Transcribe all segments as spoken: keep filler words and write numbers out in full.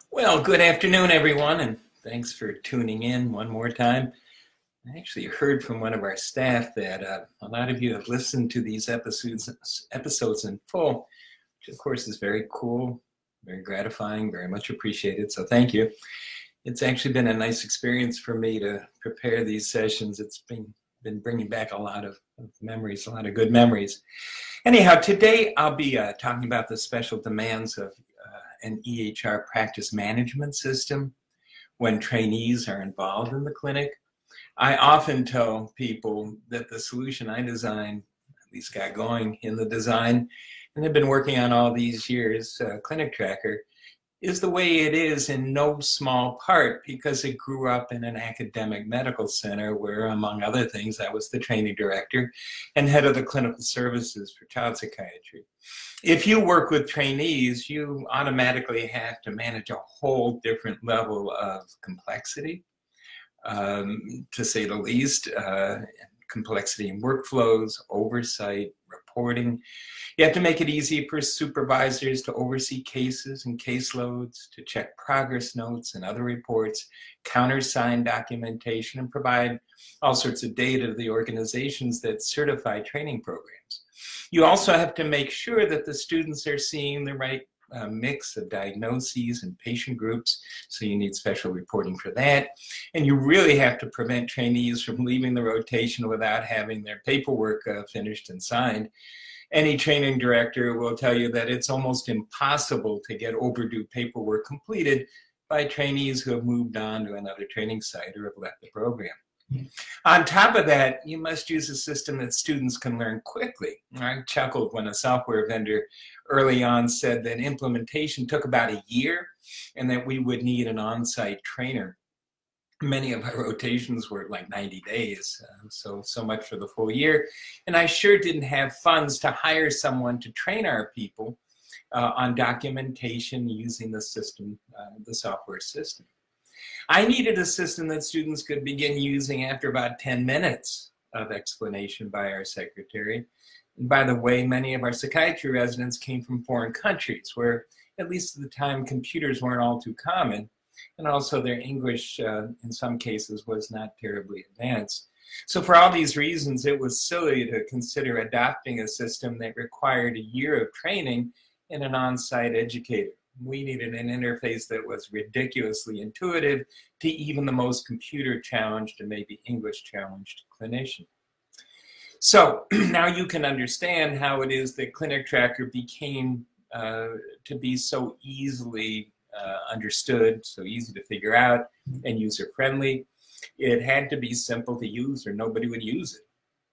Well, good afternoon, everyone, and thanks for tuning in one more time. I actually heard from one of our staff that uh, a lot of you have listened to these episodes episodes in full, which of course is very cool, very gratifying, very much appreciated. So thank you. It's actually been a nice experience for me to prepare these sessions. It's been been bringing back a lot of, of memories, a lot of good memories. Anyhow, today I'll be uh, talking about the special demands of uh, an E H R practice management system when trainees are involved in the clinic. I often tell people that the solution I designed, at least got going in the design, and have been working on all these years, uh, Clinic Tracker, is the way it is in no small part because it grew up in an academic medical center where, among other things, I was the training director and head of the clinical services for child psychiatry. If you work with trainees, you automatically have to manage a whole different level of complexity, um, to say the least, uh, complexity in workflows, oversight, reporting. You have to make it easy for supervisors to oversee cases and caseloads, to check progress notes and other reports, countersign documentation, and provide all sorts of data to the organizations that certify training programs. You also have to make sure that the students are seeing the right uh, mix of diagnoses and patient groups, so you need special reporting for that. And you really have to prevent trainees from leaving the rotation without having their paperwork uh, finished and signed. Any training director will tell you that it's almost impossible to get overdue paperwork completed by trainees who have moved on to another training site or have left the program. On top of that, you must use a system that students can learn quickly. I chuckled when a software vendor early on said that implementation took about a year and that we would need an on-site trainer. Many of our rotations were like ninety days, uh, so so much for the full year. And I sure didn't have funds to hire someone to train our people uh, on documentation using the system, uh, the software system. I needed a system that students could begin using after about ten minutes of explanation by our secretary. And by the way, many of our psychiatry residents came from foreign countries where, at least at the time, computers weren't all too common. And also their English, uh, in some cases, was not terribly advanced. So for all these reasons, it was silly to consider adopting a system that required a year of training and an on-site educator. We needed an interface that was ridiculously intuitive to even the most computer-challenged and maybe English-challenged clinician. So now you can understand how it is that Clinic Tracker became uh, to be so easily Uh, understood, so easy to figure out, and user-friendly. It had to be simple to use or nobody would use it.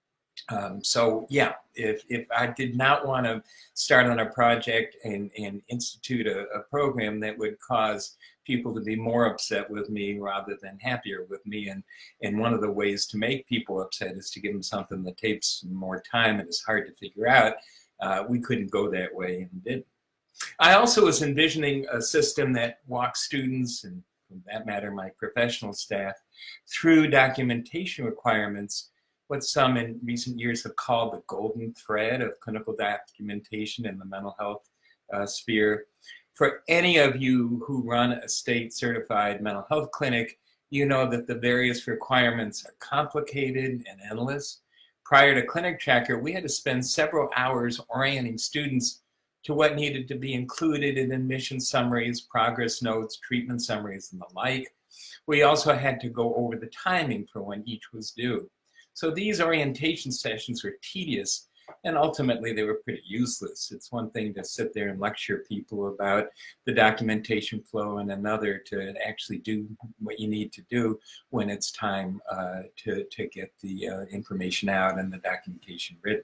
Um, so yeah, if, if I did not want to start on a project and, and institute a, a program that would cause people to be more upset with me rather than happier with me, and, and one of the ways to make people upset is to give them something that takes more time and is hard to figure out, uh, we couldn't go that way and didn't. I also was envisioning a system that walks students, and for that matter, my professional staff, through documentation requirements, what some in recent years have called the golden thread of clinical documentation in the mental health uh, sphere. For any of you who run a state-certified mental health clinic, you know that the various requirements are complicated and endless. Prior to Clinic Tracker, we had to spend several hours orienting students to what needed to be included in admission summaries, progress notes, treatment summaries, and the like. We also had to go over the timing for when each was due. So these orientation sessions were tedious, and ultimately they were pretty useless. It's one thing to sit there and lecture people about the documentation flow, and another to actually do what you need to do when it's time uh, to, to get the uh, information out and the documentation written.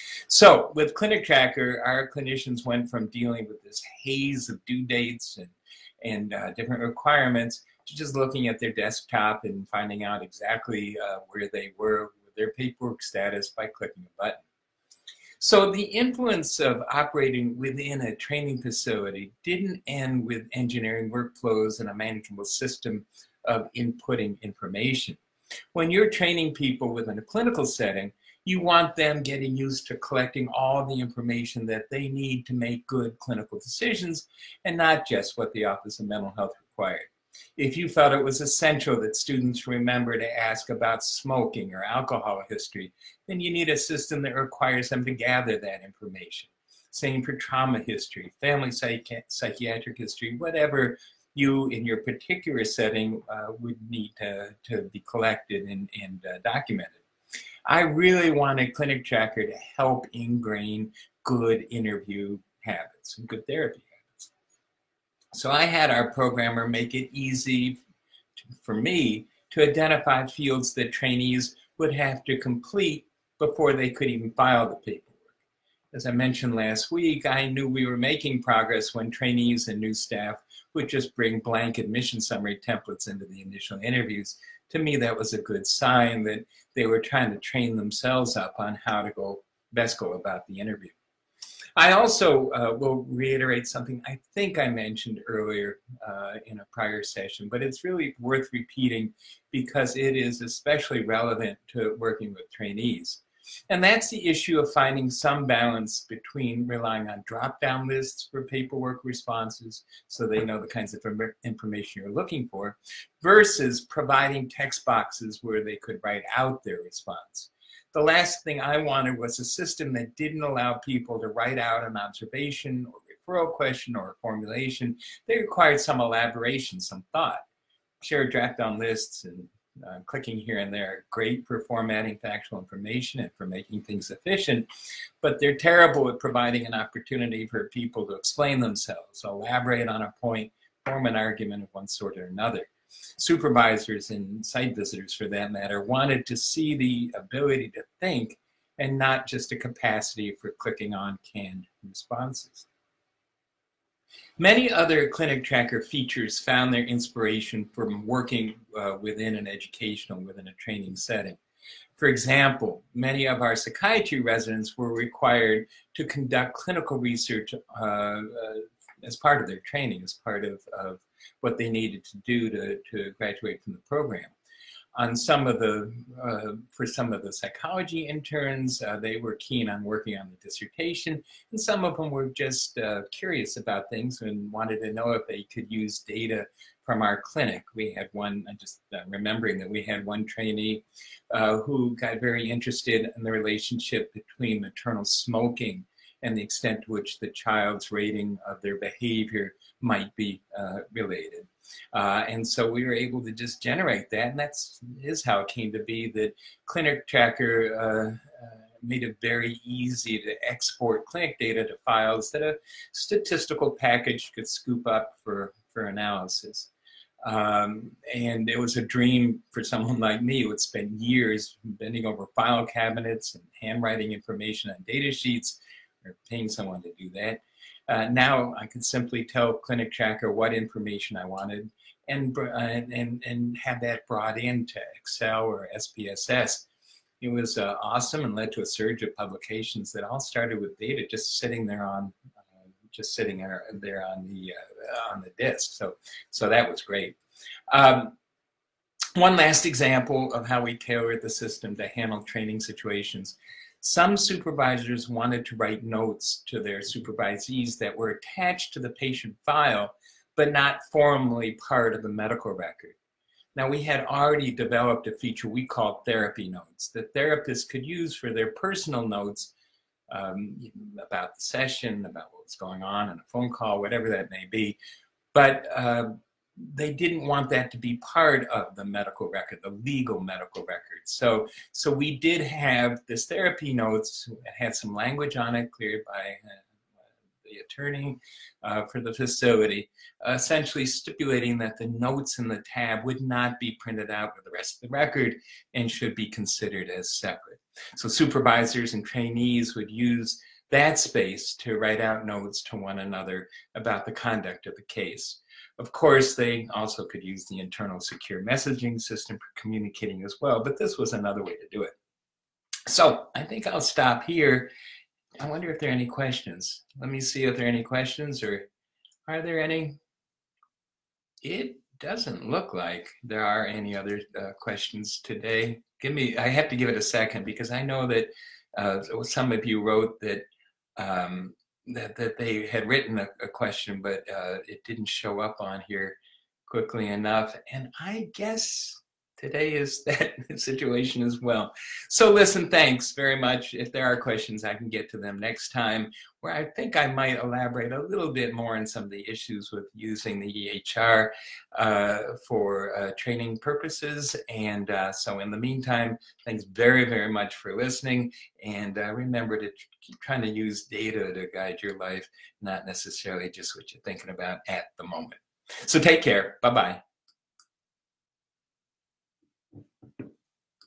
So with Clinic Tracker, our clinicians went from dealing with this haze of due dates and, and uh, different requirements to just looking at their desktop and finding out exactly uh, where they were with their paperwork status by clicking a button. So the influence of operating within a training facility didn't end with engineering workflows and a manageable system of inputting information. When you're training people within a clinical setting, You want them getting used to collecting all the information that they need to make good clinical decisions, and not just what the Office of Mental Health required. If you felt it was essential that students remember to ask about smoking or alcohol history, then you need a system that requires them to gather that information. Same for trauma history, family psychi psychiatric history, whatever you in your particular setting uh, would need to, to be collected and, and uh, documented. I really wanted Clinic Tracker to help ingrain good interview habits and good therapy habits. So I had our programmer make it easy to, for me to identify fields that trainees would have to complete before they could even file the paperwork. As I mentioned last week, I knew we were making progress when trainees and new staff would just bring blank admission summary templates into the initial interviews. To me, that was a good sign that they were trying to train themselves up on how to go best go about the interview. I also uh, will reiterate something I think I mentioned earlier uh, in a prior session, but it's really worth repeating because it is especially relevant to working with trainees. And that's the issue of finding some balance between relying on drop-down lists for paperwork responses so they know the kinds of information you're looking for versus providing text boxes where they could write out their response. The last thing I wanted was a system that didn't allow people to write out an observation or referral question or a formulation. They required some elaboration, some thought. Share drop-down lists and Uh, clicking here and there, great for formatting factual information and for making things efficient, but they're terrible at providing an opportunity for people to explain themselves, elaborate on a point, form an argument of one sort or another. Supervisors and site visitors, for that matter, wanted to see the ability to think and not just a capacity for clicking on canned responses. Many other Clinic Tracker features found their inspiration from working uh, within an educational, within a training setting. For example, many of our psychiatry residents were required to conduct clinical research uh, uh, as part of their training, as part of, of what they needed to do to, to graduate from the program. On some of the, uh, for some of the psychology interns, uh, they were keen on working on the dissertation, and some of them were just uh, curious about things and wanted to know if they could use data from our clinic. We had one, I'm just uh, remembering that we had one trainee uh, who got very interested in the relationship between maternal smoking and the extent to which the child's rating of their behavior might be uh, related. Uh, and so we were able to just generate that, and that's is how it came to be that Clinic Tracker uh, uh, made it very easy to export clinic data to files that a statistical package could scoop up for, for analysis. Um, and it was a dream for someone like me who would spend years bending over file cabinets and handwriting information on data sheets, or paying someone to do that. Uh, now I could simply tell Clinic Tracker what information I wanted and, uh, and, and have that brought into Excel or S P S S. It was uh, awesome and led to a surge of publications that all started with data just sitting there on, uh, just sitting there, there on the uh, on the disk. So, so that was great. Um, one last example of how we tailored the system to handle training situations. Some supervisors wanted to write notes to their supervisees that were attached to the patient file, but not formally part of the medical record. Now, we had already developed a feature we called therapy notes that therapists could use for their personal notes um, about the session, about what was going on in a phone call, whatever that may be. But uh, they didn't want that to be part of the medical record, the legal medical record. So, so we did have this therapy notes. It had some language on it cleared by uh, the attorney uh, for the facility, uh, essentially stipulating that the notes in the tab would not be printed out with the rest of the record and should be considered as separate. So supervisors and trainees would use that space to write out notes to one another about the conduct of the case. Of course, they also could use the internal secure messaging system for communicating as well, but this was another way to do it. So I think I'll stop here. I wonder if there are any questions. Let me see if there are any questions, or are there any? It doesn't look like there are any other uh, questions today. Give me, I have to give it a second because I know that uh, some of you wrote that um, that, that they had written a, a question, but uh, it didn't show up on here quickly enough. And I guess today is that situation as well. So listen, thanks very much. If there are questions, I can get to them next time, where I think I might elaborate a little bit more on some of the issues with using the E H R uh, for uh, training purposes. And uh, so in the meantime, thanks very, very much for listening. And uh, remember to keep trying to use data to guide your life, not necessarily just what you're thinking about at the moment. So take care. Bye-bye.